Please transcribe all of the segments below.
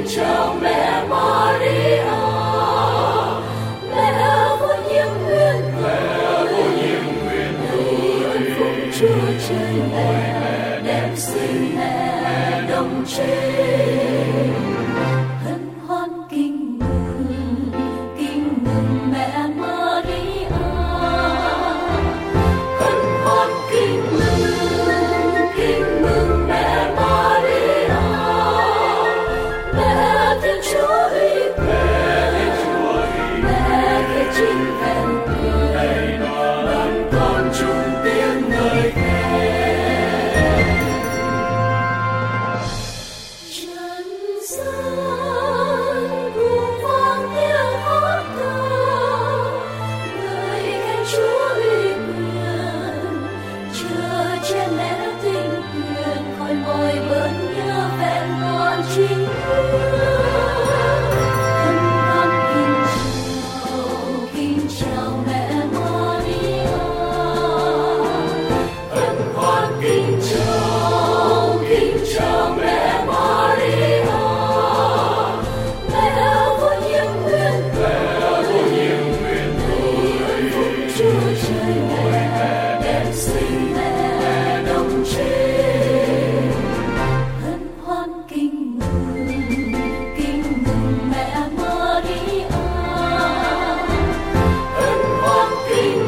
chào mẹ Maria, mẹ vô nhiễm nguyên người, phúc Chúa trời mẹ đẹp xinh mẹ đồng trinh. Hân hoan kinh mừng mẹ Maria, hân hoan kinh mừng mẹ Maria, mẹ Thiên Chúa uy quyền, mẹ Thiên Chính vẹn người, đoàn con chung tiếng ngợi khen. Trần gian cùng vang tiếng hát ca, ngợi khen Chúa uy quyền, chờ che mẹ tình quyền khỏi mọi bớn nhớ vẹn toàn chính hân hoan kính chào mẹ Maria, hân hoan kính chào mẹ Maria, mẹ vô nhiễm nguyên người, phúc Chúa trời mẹ đẹp xinh mẹ đồng trinh. Hân hoan kinh mừng mẹ Maria, hân hoan kinh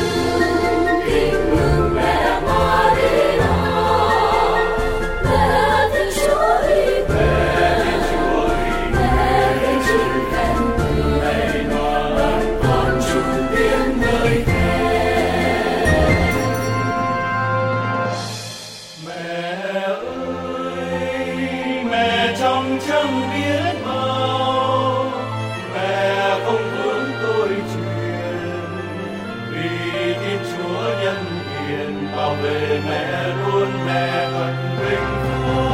mừng mẹ Maria, mẹ Thiên Chúa uy quyền, mẹ Thiên Chính vẹn người, đoàn con chung tiếng ngợi khen. Mẹ ơi, mẹ trong chẳng biết bao, mẹ không hướng tôi truyền, vì Thiên Chúa nhân hiền bảo vệ mẹ luôn, mẹ thật vinh quang.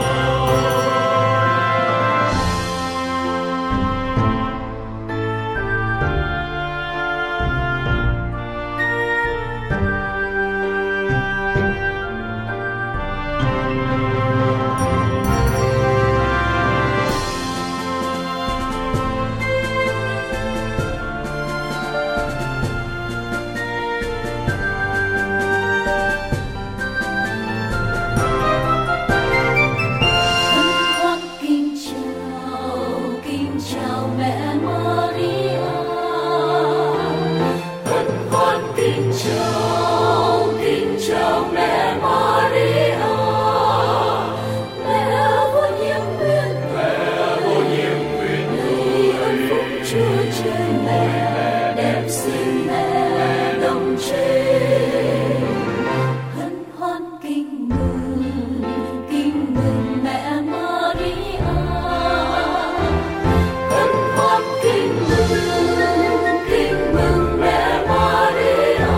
Hân hoan kính chào mẹ Maria, hân hoan kính chào mẹ Maria, mẹ vô nhiễm nguyên người, phúc Chúa trời mẹ đẹp xinh mẹ đồng trinh. Hân hoan kinh mừng mẹ Maria, hân hoan kinh mừng mẹ Maria,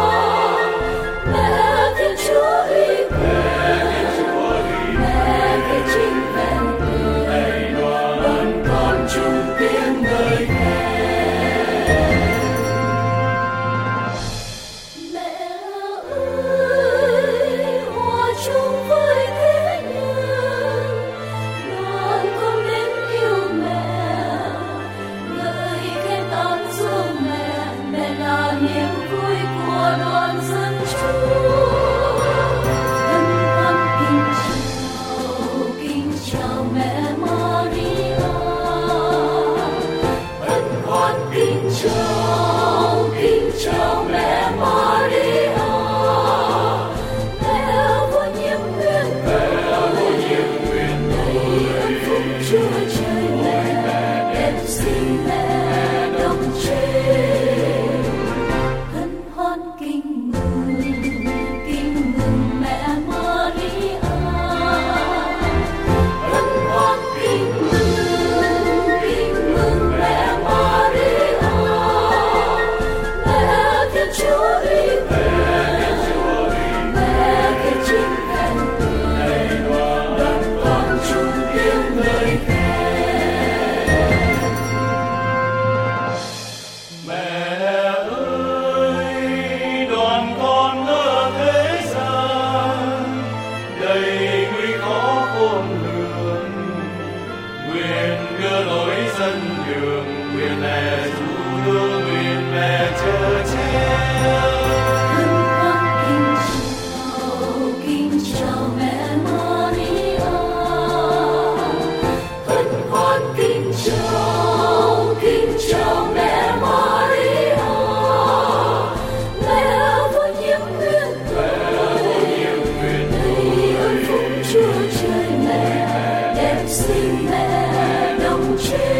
mẹ Thiên Chúa uy quyền, mẹ Thiên Chính vẹn người, đoàn con chung tiếng ngợi khen. Mẹ ơi, hòa chung với thế nhân, đoàn con đến yêu mẹ, ngợi khen tán dương mẹ, mẹ là niềm vui của đoàn dân Chúa. Hân hoan kính chào mẹ Maria, hân hoan kính chào mẹ Maria, mẹ vô nhiễm nguyên người, phúc Chúa trời mẹ đẹp xinh mẹ đồng trinh. Hân hoan kinh mừng mẹ Maria, hân hoan kinh mừng mẹ Maria, mẹ Thiên Chúa uy quyền, mẹ Thiên Chính vẹn người, đoàn con chung tiếng ngợi khen. sân đường, nguyện mẹ ru hương, nguyện mẹ chờ che. Kính chào mẹ Maria, hân hoan kính chào mẹ Maria, mẹ vô nhiễm nguyện đầy ơn phúc Chúa Trời, mẹ đẹp xinh, mẹ đồng trên.